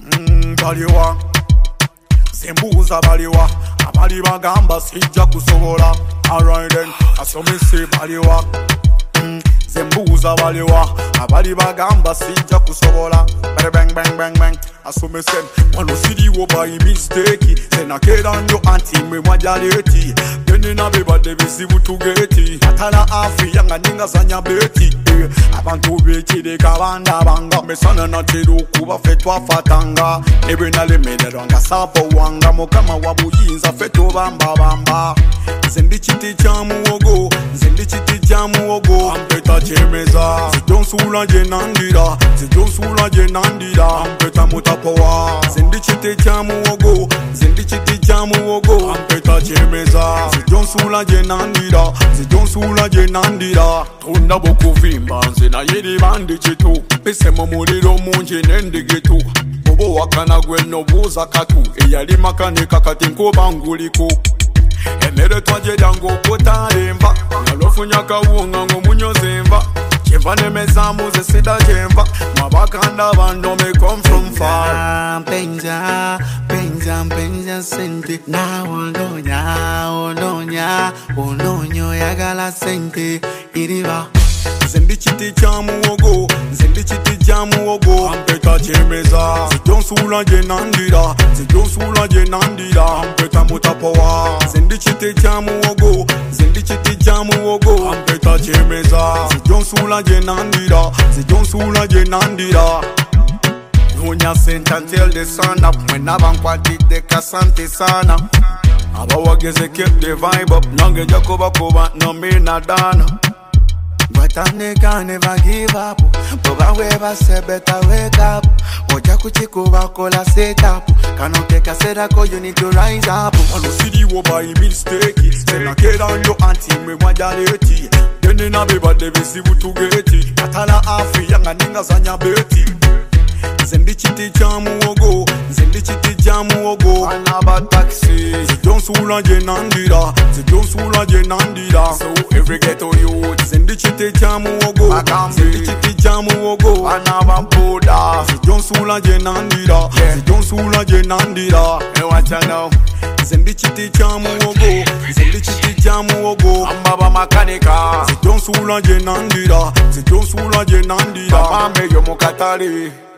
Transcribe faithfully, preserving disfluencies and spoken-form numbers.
mm, baliwa zembuuza baliwa abali bagamba sijja kusobola alright then asomese baliwa mm, zembuuza baliwa abali bagamba sijja kusobola bang bang bang bang asomese wano siriwo by mistake senakera nnyo anti mwe mwajaleti benina bebadde bizibu tugeti atala afiya nga ningazanya beti abantu bekireka bandabanga mesana natera okuba ffe twafatanga ne bwe nalemererwa nga saapo wanga mukama wa buyinza ffe tubambabamba nze ndi kiti kya muwogo nze ndi kiti kya muwogo ampeta kyemeza zijjo nsuula gye nandira zijjo nsuula gye nandira ampeta mutapowa nze ndi kiti kya muwogo nze ndi kiti kya muwogo ampeta kyemeza zijjo nsuula gye nandira zijjo nsuula gye nandira tondabo okuvimba nze naye libandi kitu mpise mu muliro mungi n'endigitu oba owakana gwe nobuuza katu eyali makanika kati nkuba nguliko emmere twagyerya ng'okutalenva nalwofunya kawunga ng'omunyoza enva kyenva nemezaamu ze sida kyenva mabakanda bandome come from far mpenja mpenja mpenja sente nawe ononya ononya ononya oyagala sente iriba nze ndi kiti kya muwogo nze ndi kiti kya muwogo ampeta kyemeza zijjo nsuula gye nandira zijjo nsuula gye nandira ampeta mutapowa nze ndi kiti kya muwogo nze ndi kiti kya muwogo ampeta kyemeza zijjo nsuula gye nandira zijjo nsuula gye nandira noonya sente until the sun up mwena bankwatidde kasante sana abawageze keep the vibe up nange nja kubakuba nomina dana But I nigga never give up. Boba weba say better wake up. Oja kuchikuba kola set up. Cannot take a sedako, you need to rise up. Wano siriwo by mistake senakera nnyo anti mwe mwajaleti benina bebadde bizibu tugeti atala afiya nga ningazanya beti nze ndi kiti kya muwogo nze ndi kiti kya muwogo Anaba taxi zijjo nsuula gye nandira zijjo nsuula gye nandira So every ghetto youth nze ndi kiti kya muwogo nze ndi kiti kya muwogo Anaba boda zijjo nsuula gye nandira zijjo nsuula gye nandira Hey what you know nze ndi kiti kya muwogo nze ndi kiti kya muwogo Ambaba makanika zijjo nsuula gye nandira zijjo nsuula gye nandira Bamambe yo mukatale